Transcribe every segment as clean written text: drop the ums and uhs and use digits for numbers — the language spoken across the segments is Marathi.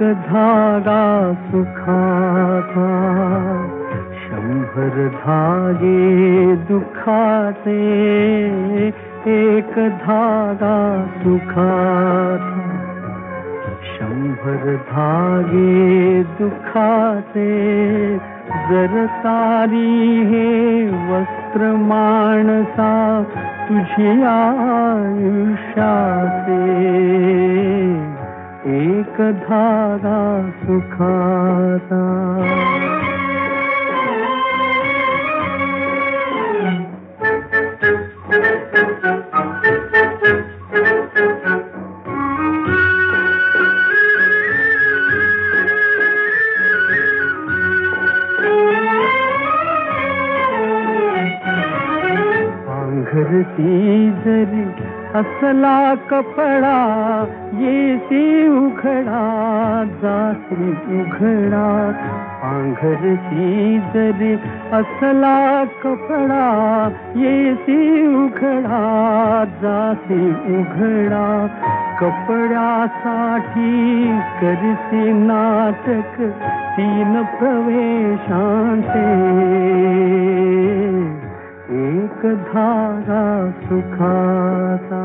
धागा सुखाचा, 100 धागे दुखाचे. एक धागा सुखाचा, 100 धागे दुखाचे. जर तारी हे वस्त्र माणसा तुझी आयुष्याचे. एक धागा सुखाचा. पांघरती जरी असला कपडा, येसी उघडा जासी उघडा. पांघरती जरी असला कपडा, येसी उघडा जासी उघडा. कपड्यासाठी करसी नाटक 3 प्रवेशांचे. एक धागा सुखाचा.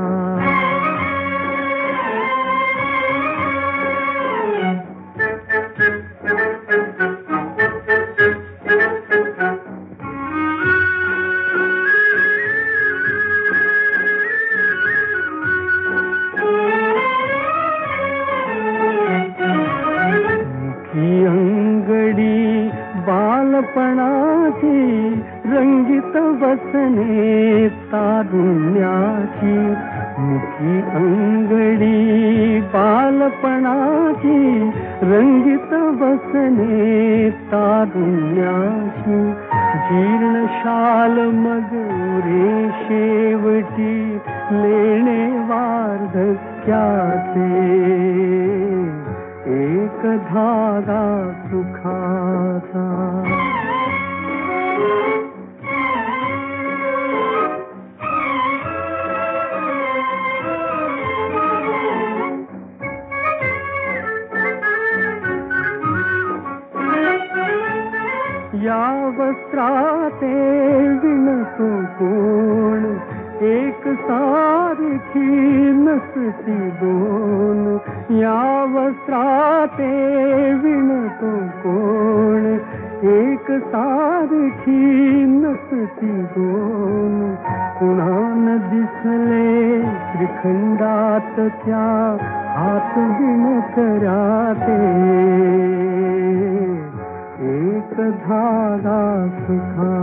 मुखी अंगडी बालपणाची, रंगीत वसने तारुण्याची. मुखी अंगडी बालपणाची, रंगीत वसने तारुण्याची. जीर्ण शाल मग रे शेवटी, लेणे वार्धक्याचे. एक धागा सुखाचा. या वस्त्राते विणतो कोण, एक सारखी नसती दोन. या वस्त्राते विणतो कोण, एक सारखी नसती दोन. कुणान दिसले त्रिखंडात त्या, हात विणकऱ्याते. एक धागा सुखा.